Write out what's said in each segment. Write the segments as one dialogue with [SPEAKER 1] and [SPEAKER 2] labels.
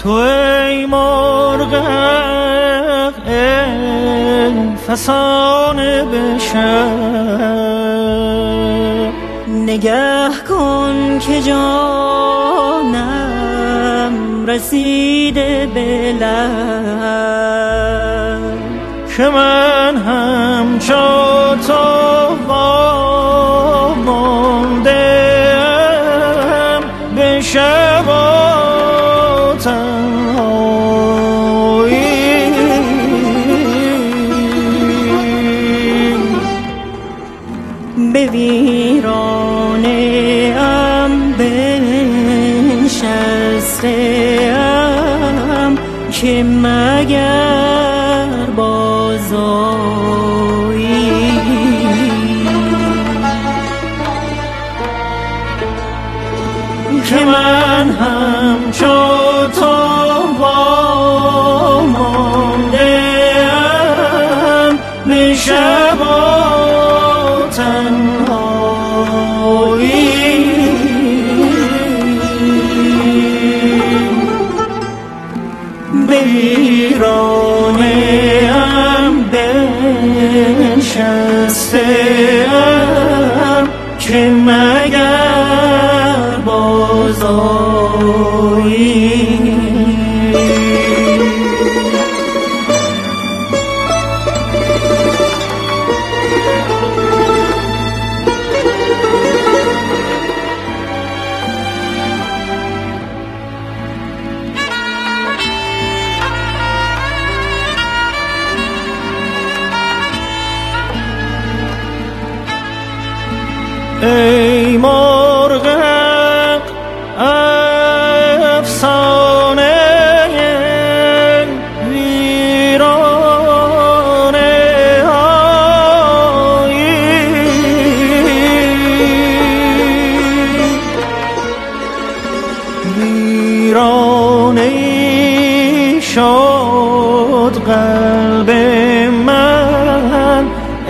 [SPEAKER 1] تو ای مرغ ای فسانه به شب،
[SPEAKER 2] نگه کن که جانم رسیده به لب،
[SPEAKER 1] که من همچو تو وامانده‌ام به شب و تنهایی.
[SPEAKER 2] به ویرانه ام بنشسته‌ام که مگر بازآیی.
[SPEAKER 1] که من همچو تو وامانده‌ام به شب و تنهایی. به ویرانه ام بنشسته‌ام که مگر بازآیی. ای مرغ افسانه ویرانه هایی، ویرانه شد قلب من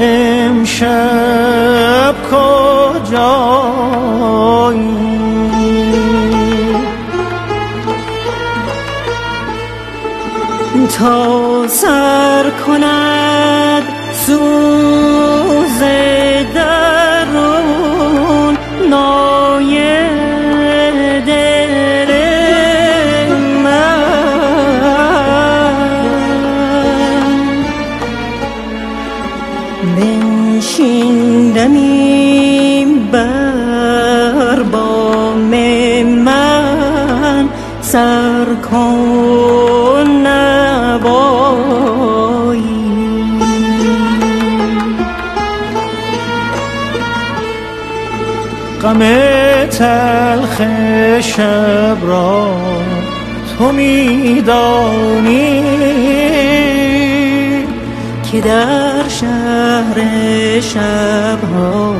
[SPEAKER 1] امشب کجایی.
[SPEAKER 2] تا سر کند سوز درون نای دل من، بنشیندمی بر بام من، سر کن نوایی.
[SPEAKER 1] غم تلخ شب را تو می‌دانی
[SPEAKER 2] که در شهر شب‌ها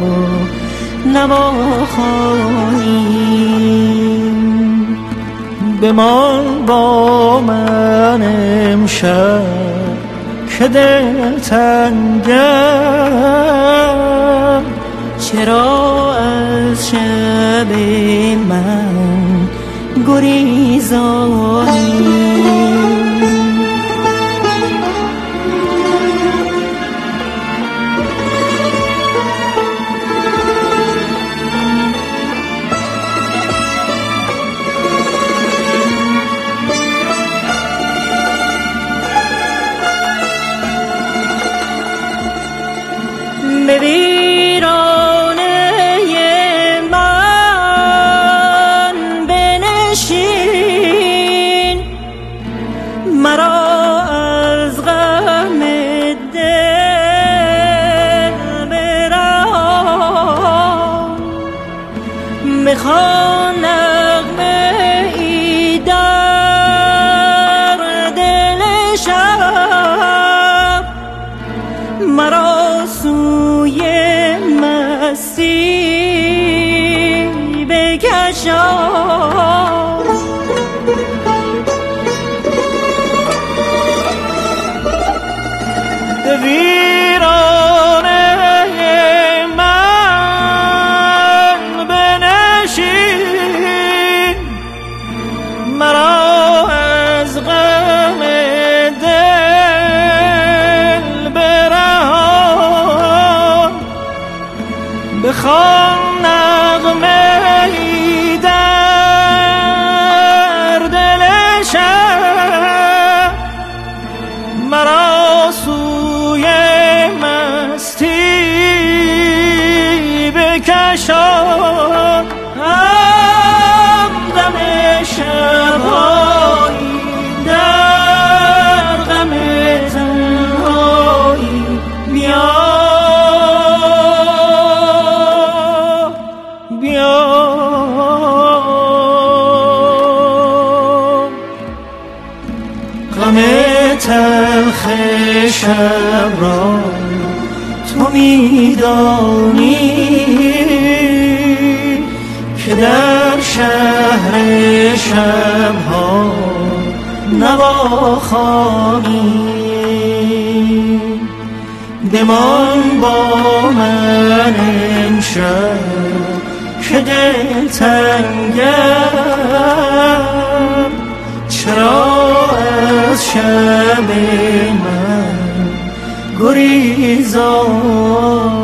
[SPEAKER 2] نواخوانیم.
[SPEAKER 1] بمان با من امشب که دل تنگم،
[SPEAKER 2] چرا از شب من گریزانی؟ به ویرانه من بنشین، مرا از غم دل برهان. بخوان نغمه ای در دل شب، مرا سوی مستی بکشان.
[SPEAKER 1] به ویرانه من بنشین، مرا بخوان نغمه ای در دل شب، مرا سوی مستی بکشان. همدم شب‌هایی در غم تنهایی، بیا غم تلخ شب را تو می‌دانی که در شهر شب‌ها نواخوانی. بمان با من امشب که دل تنگم، چرا از شب من گریزان؟